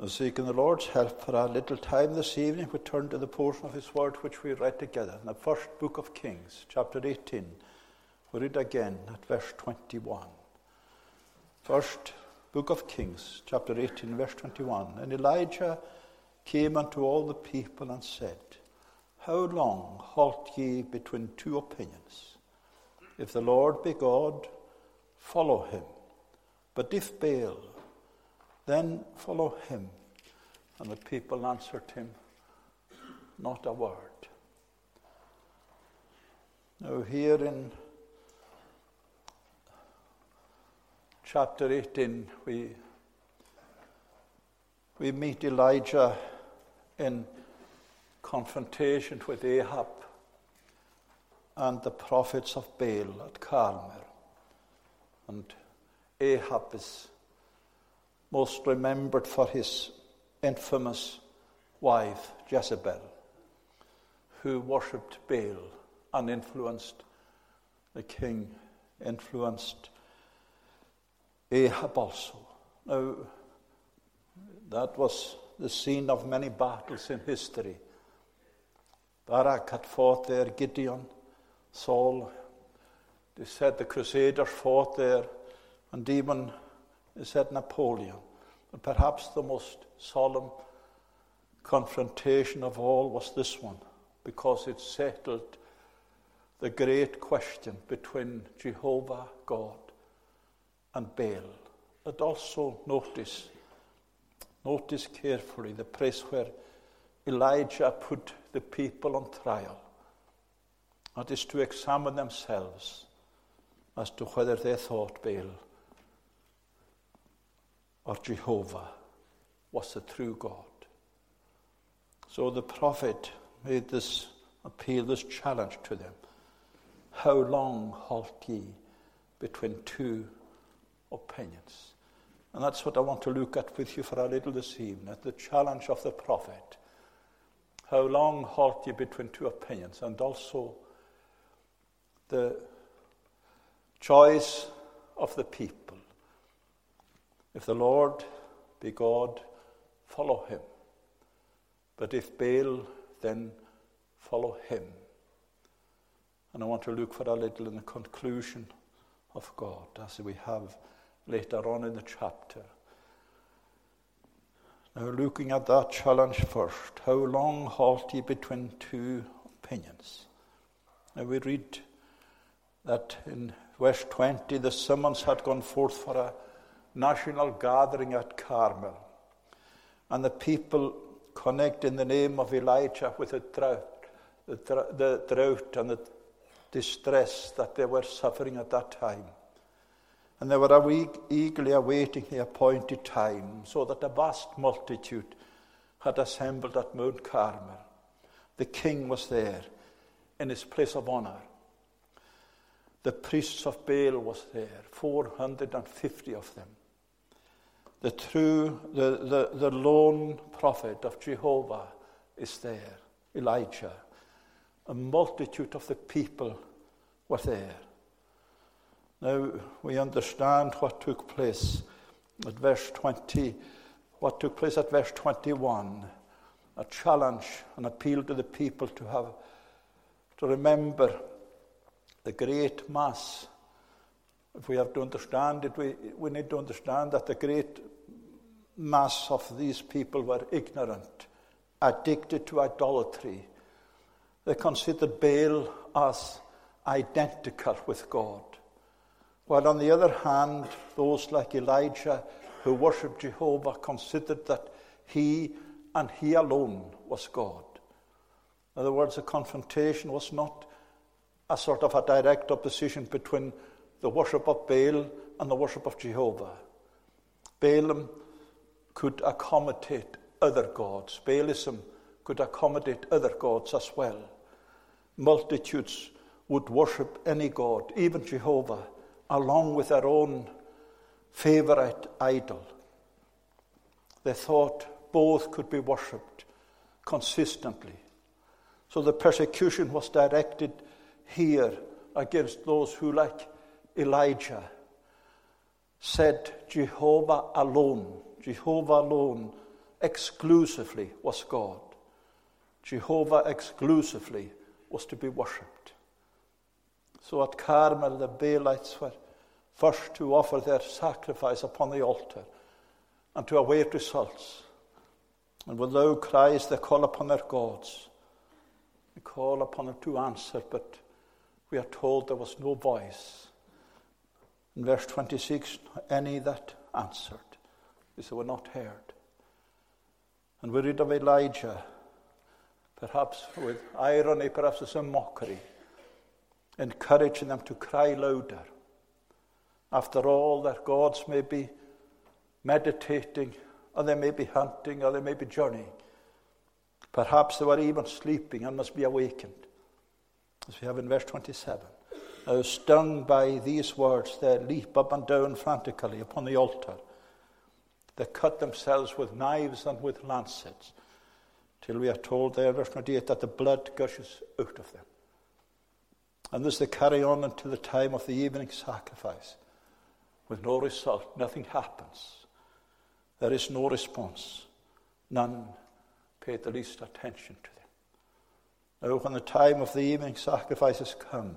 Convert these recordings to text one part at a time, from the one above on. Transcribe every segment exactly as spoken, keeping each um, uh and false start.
Seeking the Lord's help for a little time this evening, we turn to the portion of His Word which we read together in the first book of Kings, chapter eighteen. We read again at verse twenty-one. First book of Kings, chapter eighteen, verse twenty-one. And Elijah came unto all the people and said, How long halt ye between two opinions? If the Lord be God, follow him. But if Baal, then follow him. And the people answered him, not a word. Now here in chapter eighteen, we, we meet Elijah in confrontation with Ahab and the prophets of Baal at Carmel. And Ahab is most remembered for his infamous wife, Jezebel, who worshipped Baal and influenced the king, influenced Ahab also. Now, that was the scene of many battles in history. Barak had fought there, Gideon, Saul. They said the Crusaders fought there, and even they said Napoleon. But perhaps the most solemn confrontation of all was this one, because it settled the great question between Jehovah, God, and Baal. But also notice, notice carefully the place where Elijah put the people on trial. That is to examine themselves as to whether they thought Baal or Jehovah was the true God. So the prophet made this appeal, this challenge to them. How long halt ye between two opinions? And that's what I want to look at with you for a little this evening, at the challenge of the prophet. How long halt ye between two opinions? And also the choice of the people. If the Lord be God, follow him. But if Baal, then follow him. And I want to look for a little in the conclusion of God, as we have later on in the chapter. Now, looking at that challenge first. How long halt ye between two opinions? Now, we read that in verse twenty, the summons had gone forth for a national gathering at Carmel. And the people connect in the name of Elijah with the drought, the, dr- the drought and the distress that they were suffering at that time. And they were awe- eagerly awaiting the appointed time, so that a vast multitude had assembled at Mount Carmel. The king was there in his place of honor. The priests of Baal was there, four hundred fifty of them. The true, the, the, the lone prophet of Jehovah is there, Elijah. A multitude of the people were there. Now, we understand what took place at verse twenty, what took place at verse twenty-one, a challenge, an appeal to the people to have, to remember the great mass. If we have to understand it, we, we need to understand that the great mass of these people were ignorant, addicted to idolatry. They considered Baal as identical with God. While on the other hand, those like Elijah who worshipped Jehovah considered that he and he alone was God. In other words, the confrontation was not a sort of a direct opposition between the worship of Baal and the worship of Jehovah. Balaam could accommodate other gods. Baalism could accommodate other gods as well. Multitudes would worship any god, even Jehovah, along with their own favorite idol. They thought both could be worshipped consistently. So the persecution was directed here against those who, like Elijah, said Jehovah alone, Jehovah alone exclusively was God. Jehovah exclusively was to be worshipped. So at Carmel, the Baalites were first to offer their sacrifice upon the altar and to await results. And with loud cries they call upon their gods. They call upon them to answer, but we are told there was no voice. In verse twenty-six, any that answered, they were not heard. And we read of Elijah, perhaps with irony, perhaps as a mockery, encouraging them to cry louder. After all, their gods may be meditating, or they may be hunting, or they may be journeying. Perhaps they were even sleeping and must be awakened. As we have in verse twenty-seven. Now, stung by these words, they leap up and down frantically upon the altar. They cut themselves with knives and with lancets, till we are told there in verse twenty-eight that the blood gushes out of them. And this they carry on until the time of the evening sacrifice, with no result. Nothing happens. There is no response. None paid the least attention to them. Now, when the time of the evening sacrifice has come,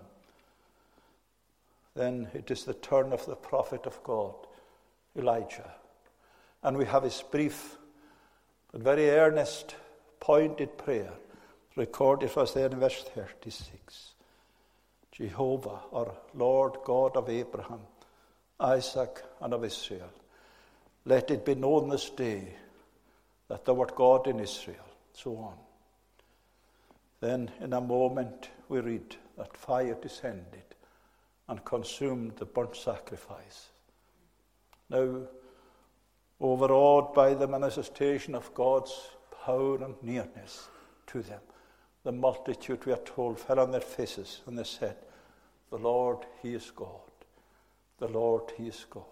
then it is the turn of the prophet of God, Elijah. And we have his brief but very earnest, pointed prayer recorded for us there in verse thirty-six. Jehovah, our Lord God of Abraham, Isaac, and of Israel, let it be known this day that thou art God in Israel. So on. Then in a moment we read that fire descended and consumed the burnt sacrifice. Now, overawed by the manifestation of God's power and nearness to them, the multitude, we are told, fell on their faces, and they said, the Lord, he is God. The Lord, he is God.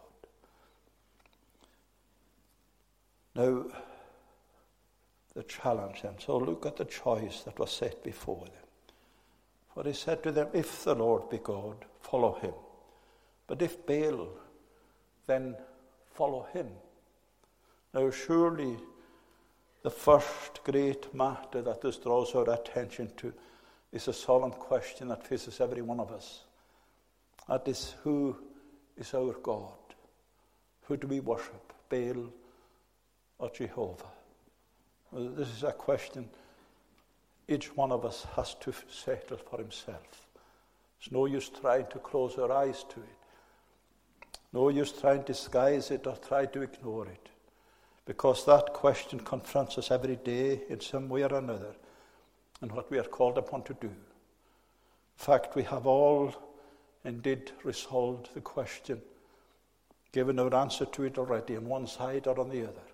Now, the challenge them. So look at the choice that was set before them. For he said to them, if the Lord be God, follow him. But if Baal, then follow him. Now surely the first great matter that this draws our attention to is a solemn question that faces every one of us. That is, who is our God? Who do we worship? Baal or Jehovah? Well, this is a question each one of us has to settle for himself. It's no use trying to close our eyes to it. No use trying to disguise it or try to ignore it. Because that question confronts us every day in some way or another in what we are called upon to do. In fact, we have all indeed resolved the question, given our answer to it already on one side or on the other.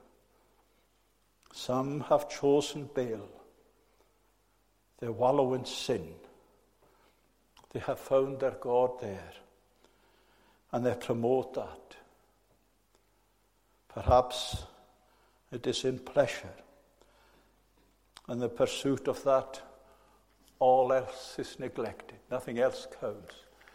Some have chosen Baal. They wallow in sin. They have found their God there, and they promote that. Perhaps it is in pleasure. In the pursuit of that, all else is neglected. Nothing else counts.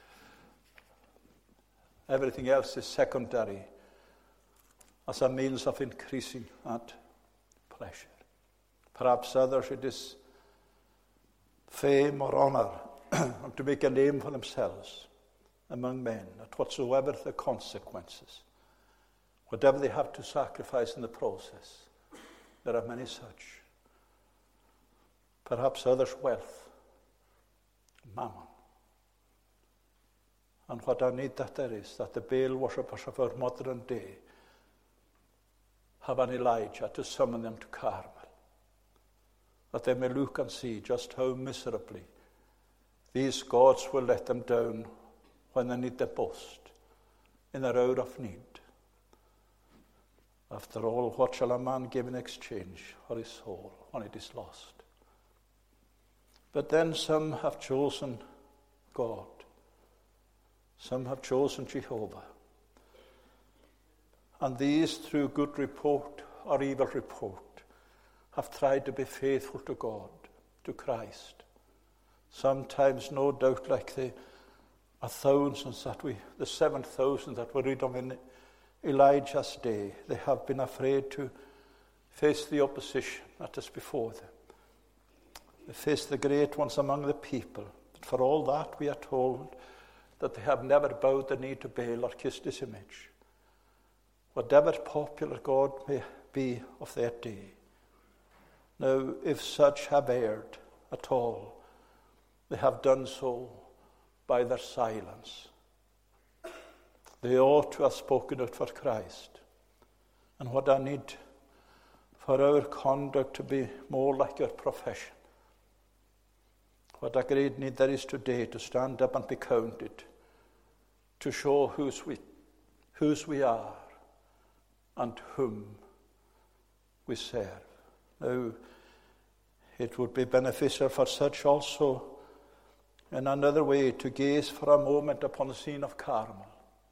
Everything else is secondary as a means of increasing that pleasure. Perhaps others it is fame or honor, or to make a name for themselves among men, at whatsoever the consequences. Whatever they have to sacrifice in the process, there are many such. Perhaps others wealth, mammon. And what I need that there is, that the Baal worshippers of our modern day have an Elijah to summon them to Carmel, that they may look and see just how miserably these gods will let them down when they need the most, in their hour of need. After all, what shall a man give in exchange for his soul when it is lost? But then some have chosen God. Some have chosen Jehovah. And these, through good report or evil report, have tried to be faithful to God, to Christ. Sometimes, no doubt, like the a thousands that we, the seven thousand that we read of in Elijah's day, they have been afraid to face the opposition that is before them. They face the great ones among the people. But for all that, we are told that they have never bowed the knee to Baal or kissed his image. Whatever popular god may be of their day. Now, if such have erred at all, they have done so by their silence. They ought to have spoken out for Christ. And what I need for our conduct to be more like your profession. What a great need there is today to stand up and be counted, to show whose we, whose we are and whom we serve. Now, it would be beneficial for such also in another way to gaze for a moment upon the scene of Carmel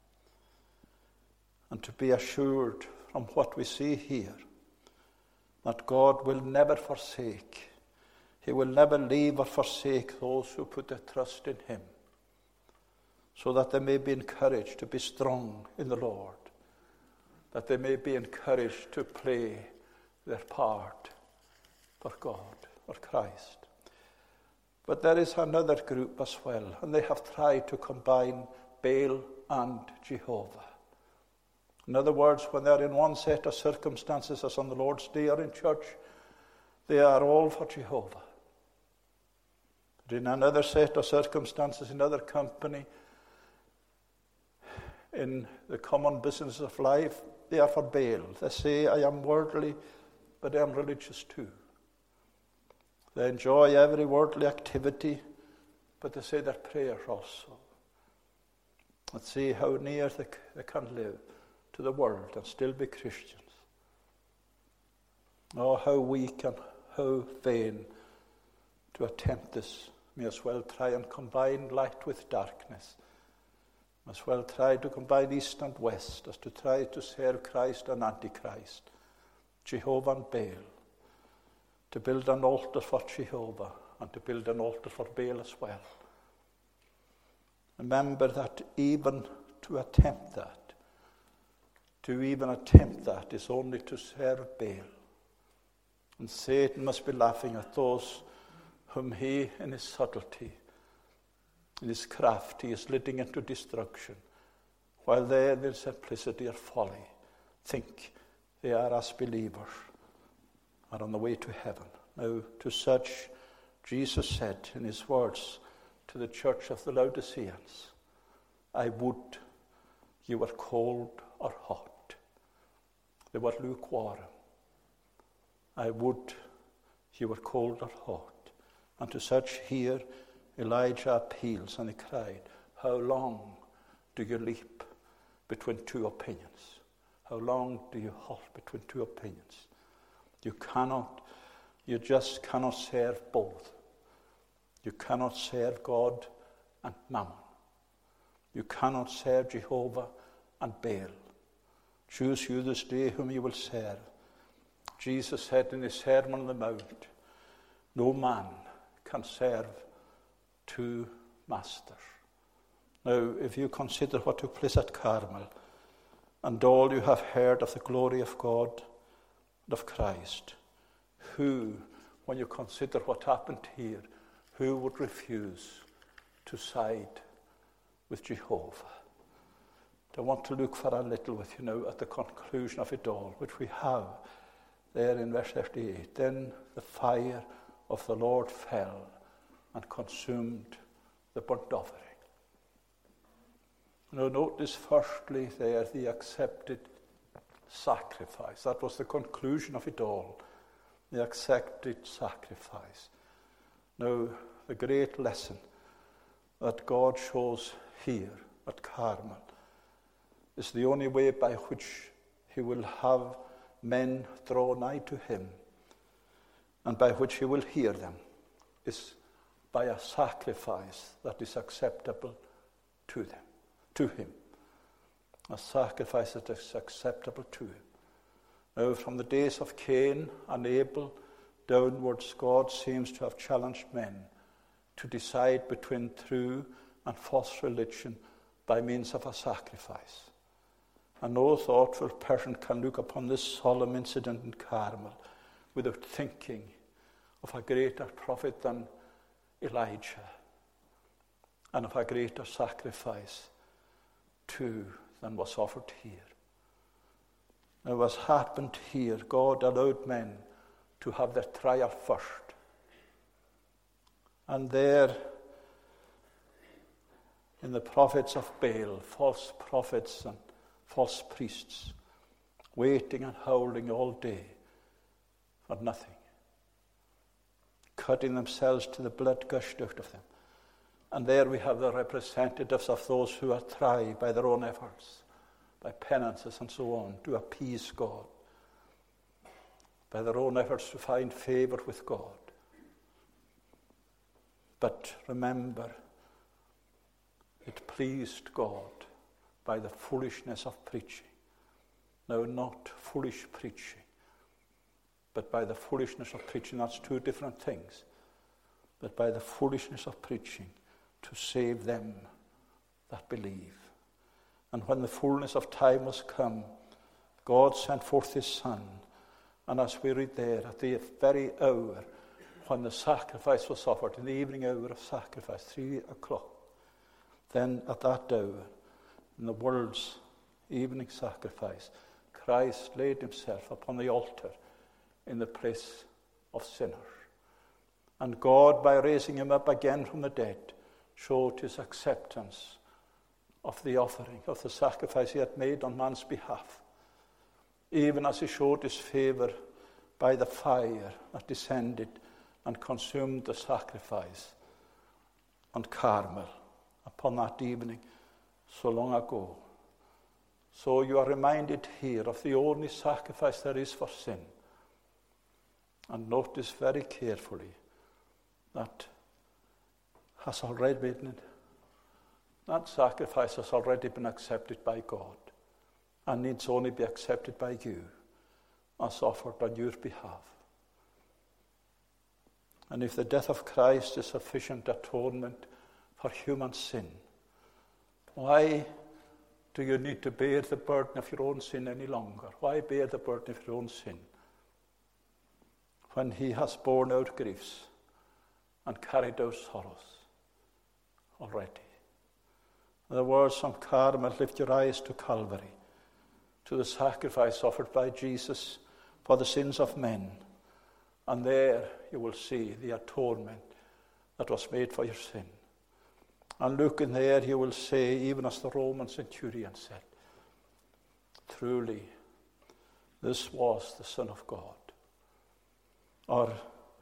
and to be assured from what we see here that God will never forsake. He will never leave or forsake those who put their trust in him, so that they may be encouraged to be strong in the Lord, that they may be encouraged to play their part for God, for Christ. But there is another group as well, and they have tried to combine Baal and Jehovah. In other words, when they're in one set of circumstances, as on the Lord's Day or in church, they are all for Jehovah. But in another set of circumstances, in other company, in the common business of life, they are for Baal. They say, I am worldly, but I am religious too. They enjoy every worldly activity, but they say their prayers also. Let's see how near they, they can live to the world and still be Christians. Oh, how weak and how vain to attempt this. May as well try and combine light with darkness. May as well try to combine east and west as to try to serve Christ and Antichrist, Jehovah and Baal, to build an altar for Jehovah and to build an altar for Baal as well. Remember that even to attempt that, to even attempt that is only to serve Baal. And Satan must be laughing at those whom he, in his subtlety, in his craft, he is leading into destruction, while they, in their simplicity or folly, think they are as believers, are on the way to heaven. Now, to such, Jesus said in his words to the church of the Laodiceans, I would you were cold or hot. They were lukewarm. I would you were cold or hot. And to such here Elijah appeals, and he cried, how long do you leap between two opinions? How long do you halt between two opinions? You cannot, you just cannot serve both. You cannot serve God and Mammon. You cannot serve Jehovah and Baal. Choose you this day whom you will serve. Jesus said in his Sermon on the Mount, no man can serve two masters. Now, if you consider what took place at Carmel, and all you have heard of the glory of God and of Christ, who, when you consider what happened here, who would refuse to side with Jehovah? I want to look for a little with you now at the conclusion of it all, which we have there in verse thirty-eight. Then the fire of the Lord fell and consumed the burnt offering. Now notice firstly there the accepted sacrifice. That was the conclusion of it all, the accepted sacrifice. Now the great lesson that God shows here at Carmel is the only way by which he will have men draw nigh to him, and by which he will hear them, is by a sacrifice that is acceptable to them, to him. A sacrifice that is acceptable to him. Now, from the days of Cain and Abel downwards, God seems to have challenged men to decide between true and false religion by means of a sacrifice. And no thoughtful person can look upon this solemn incident in Carmel without thinking of a greater prophet than Elijah, and of a greater sacrifice too than was offered here. Now, what happened here, God allowed men to have their trial first. And there, in the prophets of Baal, false prophets and false priests, waiting and howling all day for nothing, cutting themselves till the blood gushed out of them. And there we have the representatives of those who are tried by their own efforts, by penances and so on, to appease God, by their own efforts to find favor with God. But remember, it pleased God by the foolishness of preaching. No, not foolish preaching, but by the foolishness of preaching. That's two different things. But by the foolishness of preaching to save them that believe. And when the fullness of time was come, God sent forth his Son. And as we read there, at the very hour when the sacrifice was offered, in the evening hour of sacrifice, three o'clock, then at that hour, in the world's evening sacrifice, Christ laid himself upon the altar in the place of sinners. And God, by raising him up again from the dead, showed his acceptance of the offering, of the sacrifice he had made on man's behalf, even as he showed his favor by the fire that descended and consumed the sacrifice on Carmel upon that evening so long ago. So you are reminded here of the only sacrifice there is for sin. And notice very carefully that has already been, that sacrifice has already been accepted by God and needs only be accepted by you as offered on your behalf. And if the death of Christ is sufficient atonement for human sin, why do you need to bear the burden of your own sin any longer? Why bear the burden of your own sin when he has borne out griefs and carried out sorrows already? In the words from Carmel, lift your eyes to Calvary, to the sacrifice offered by Jesus for the sins of men, and there you will see the atonement that was made for your sin. And look in there, you will say, even as the Roman centurion said, truly, this was the Son of God. Or,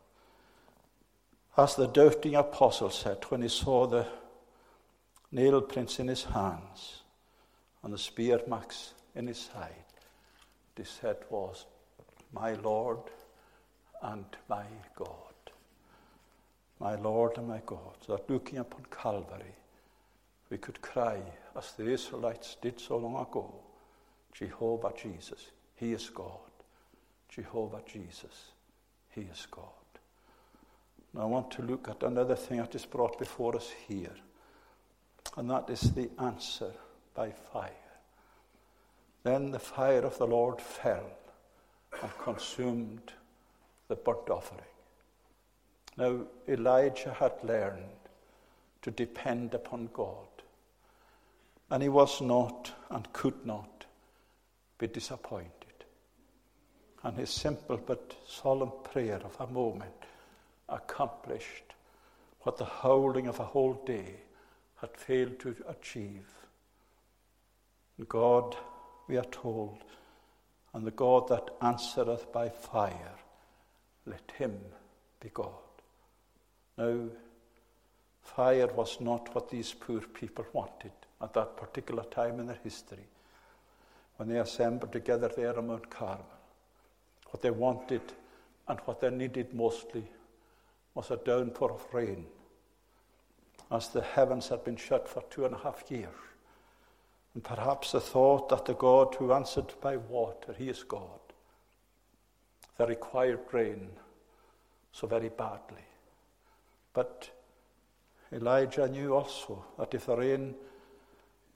as the doubting apostle said when he saw the nail prints in his hands and the spear marks in his side, he said was, my Lord and my God. My Lord and my God. So that looking upon Calvary, we could cry, as the Israelites did so long ago, Jehovah Jesus, he is God. Jehovah Jesus, he is God. Now I want to look at another thing that is brought before us here, and that is the answer by fire. Then the fire of the Lord fell and consumed the burnt offering. Now, Elijah had learned to depend upon God, and he was not and could not be disappointed. And his simple but solemn prayer of a moment accomplished what the howling of a whole day had failed to achieve. And God, we are told, and the God that answereth by fire, let him be God. Now, fire was not what these poor people wanted at that particular time in their history, when they assembled together there on Mount Carmel. What they wanted and what they needed mostly was a downpour of rain, as the heavens had been shut for two and a half years. And perhaps the thought that the God who answered by water, he is God, they required rain so very badly. But Elijah knew also that if the rain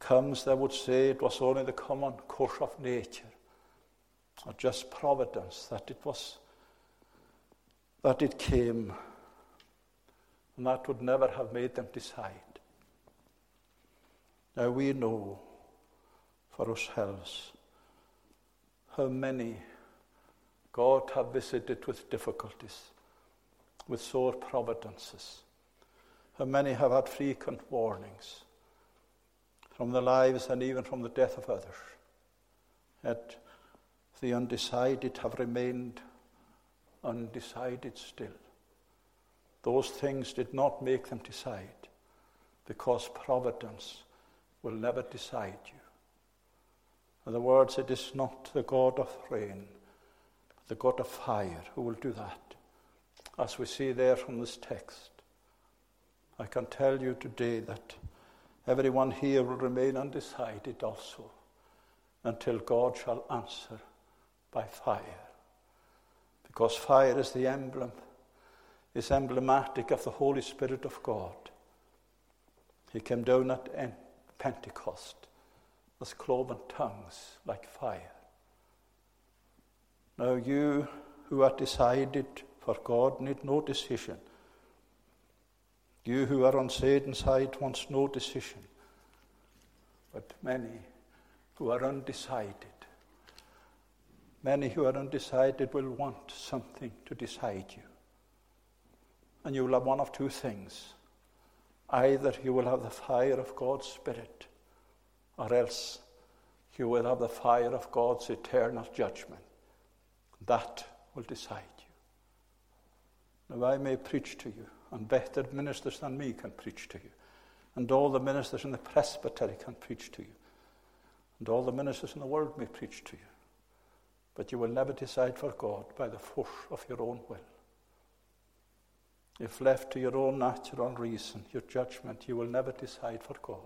comes, they would say it was only the common course of nature, or just providence, that it was, that it came, and that would never have made them decide. Now we know for ourselves how many God have visited with difficulties, with sore providences, how many have had frequent warnings from the lives and even from the death of others. Yet the undecided have remained undecided still. Those things did not make them decide, because providence will never decide you. In other words, it is not the God of rain, but the God of fire who will do that. As we see there from this text, I can tell you today that everyone here will remain undecided also until God shall answer by fire. Because fire is the emblem, is emblematic of the Holy Spirit of God. He came down at Pentecost as cloven tongues like fire. Now you who are decided for God need no decision. You who are on Satan's side wants no decision. But many who are undecided, many who are undecided will want something to decide you. And you will have one of two things. Either you will have the fire of God's Spirit, or else you will have the fire of God's eternal judgment. That will decide you. Now I may preach to you, and better ministers than me can preach to you, and all the ministers in the presbytery can preach to you, and all the ministers in the world may preach to you. But you will never decide for God by the force of your own will. If left to your own natural reason, your judgment, you will never decide for God.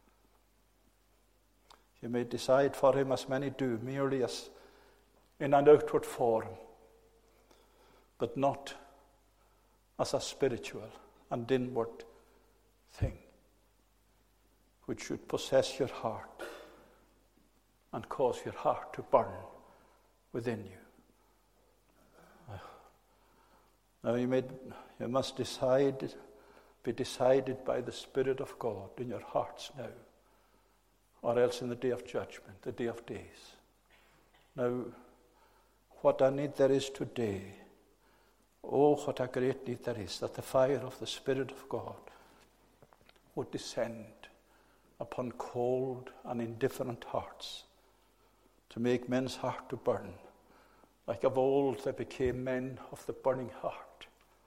You may decide for him, as many do, merely as in an outward form, but not as a spiritual and inward thing which should possess your heart and cause your heart to burn within you. Now you, may, you must decide, be decided by the Spirit of God in your hearts now, or else in the day of judgment, the day of days. Now, what a need there is today. Oh, what a great need there is, that the fire of the Spirit of God would descend upon cold and indifferent hearts, to make men's heart to burn, like of old they became men of the burning heart.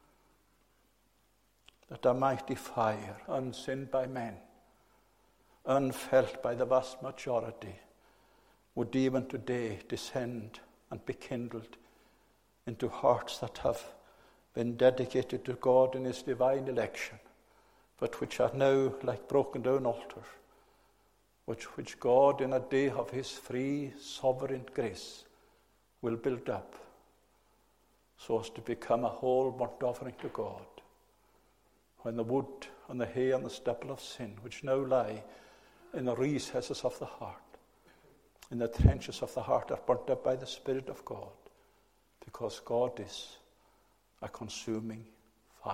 That a mighty fire, unseen by men, unfelt by the vast majority, would even today descend and be kindled into hearts that have been dedicated to God in his divine election, but which are now like broken down altars, which, which God in a day of his free sovereign grace will build up, so as to become a whole burnt offering to God, when the wood and the hay and the stubble of sin, which now lie in the recesses of the heart, in the trenches of the heart, are burnt up by the Spirit of God, because God is a consuming fire.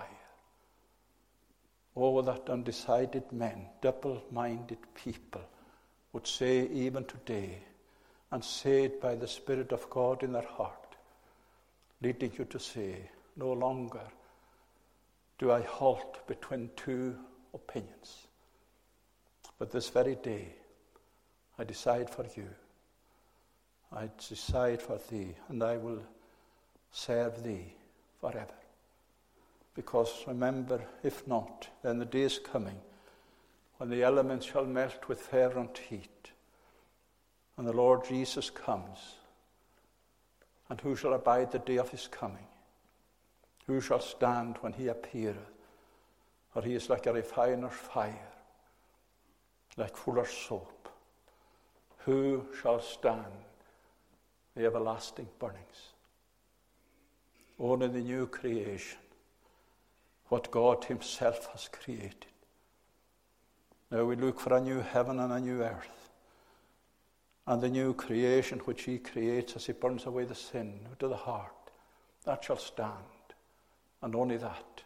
Oh, that undecided men, double-minded people would say even today, and say it by the Spirit of God in their heart, leading you to say, no longer do I halt between two opinions, but this very day I decide for you. I decide for thee, and I will serve thee forever. Because remember, if not, then the day is coming when the elements shall melt with fervent heat, and the Lord Jesus comes. And who shall abide the day of his coming? Who shall stand when he appeareth? For he is like a refiner's fire, like fuller's soap. Who shall stand the everlasting burnings? Only the new creation, what God himself has created. Now we look for a new heaven and a new earth, and the new creation which he creates as he burns away the sin out of the heart. That shall stand, and only that.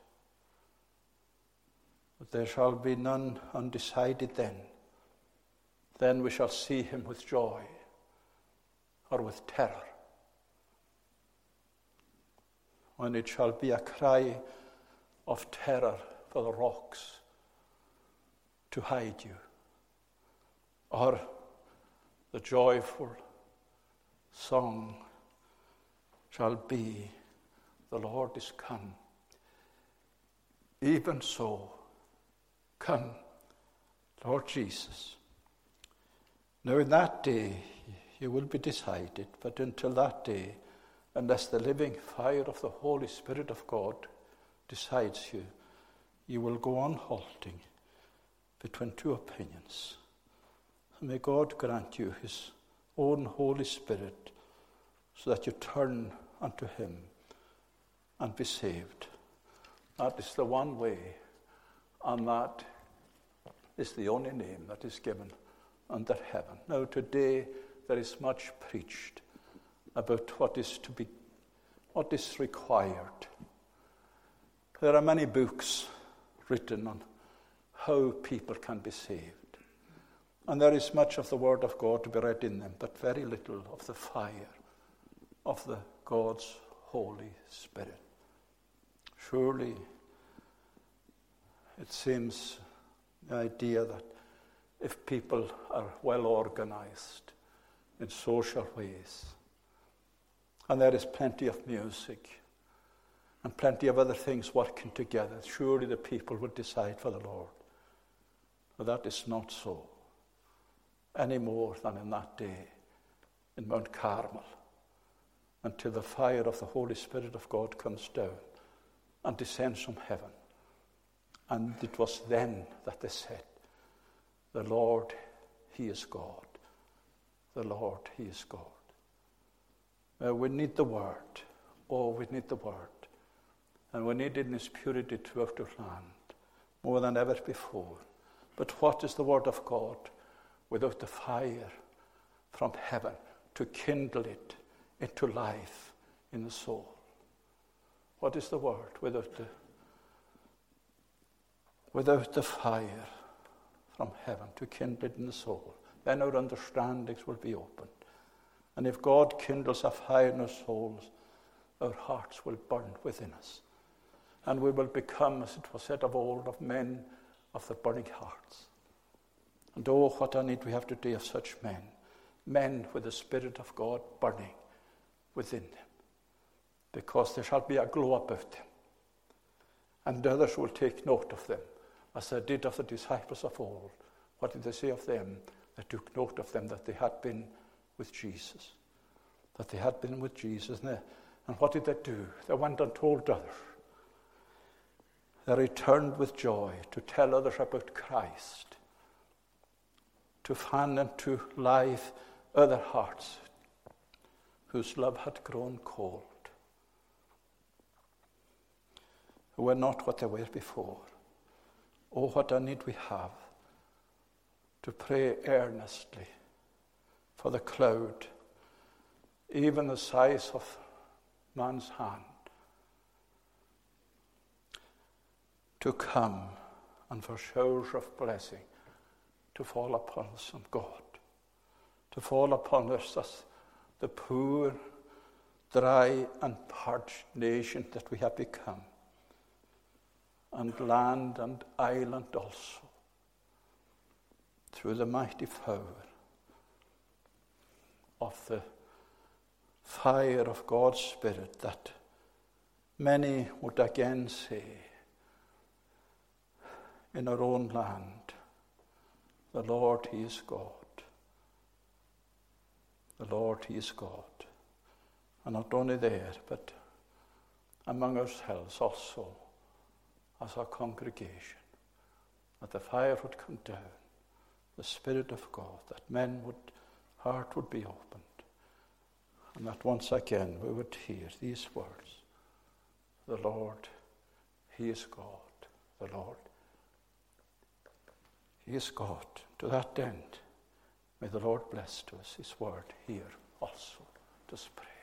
But there shall be none undecided then. Then we shall see him with joy or with terror. When it shall be a cry of terror for the rocks to hide you, or the joyful song shall be, the Lord is come. Even so, come, Lord Jesus. Now in that day you will be decided, but until that day, unless the living fire of the Holy Spirit of God decides you, you will go on halting between two opinions. May God grant you his own Holy Spirit so that you turn unto him and be saved. That is the one way, and that is the only name that is given under heaven. Now today there is much preached about what is to be, what is required. There are many books written on how people can be saved. And there is much of the Word of God to be read in them, but very little of the fire of the God's Holy Spirit. Surely it seems the idea that if people are well organized in social ways, and there is plenty of music and plenty of other things working together, surely the people would decide for the Lord. But that is not so, any more than in that day in Mount Carmel, until the fire of the Holy Spirit of God comes down and descends from heaven. And it was then that they said, the Lord, he is God. The Lord, he is God. Uh, we need the Word. Oh, we need the Word. And we need it in its purity throughout our land, more than ever before. But what is the Word of God without the fire from heaven to kindle it into life in the soul? What is the Word without the, without the fire from heaven to kindle it in the soul? Then our understandings will be opened. And if God kindles a fire in our souls, our hearts will burn within us. And we will become, as it was said of old, of men of the burning hearts. And oh, what a need we have today of such men. Men with the Spirit of God burning within them. Because there shall be a glow about them. And others will take note of them, as they did of the disciples of old. What did they say of them? They took note of them that they had been with Jesus. That they had been with Jesus. And, they, and what did they do? They went and told others. They returned with joy to tell others about Christ. To fan into life other hearts whose love had grown cold. Who were not what they were before. Oh, what a need we have to pray earnestly for the cloud, even the size of man's hand, to come, and for showers of blessing to fall upon us from God, to fall upon us as the poor, dry and parched nation that we have become, and land and island also, through the mighty power of the fire of God's Spirit, that many would again say in our own land, the Lord, he is God. The Lord, he is God. And not only there, but among ourselves also, as a congregation, that the fire would come down, the Spirit of God, that men would, heart would be opened, and that once again we would hear these words, the Lord, he is God, the Lord. He is God. To that end, may the Lord bless to us his word here also. Let us pray.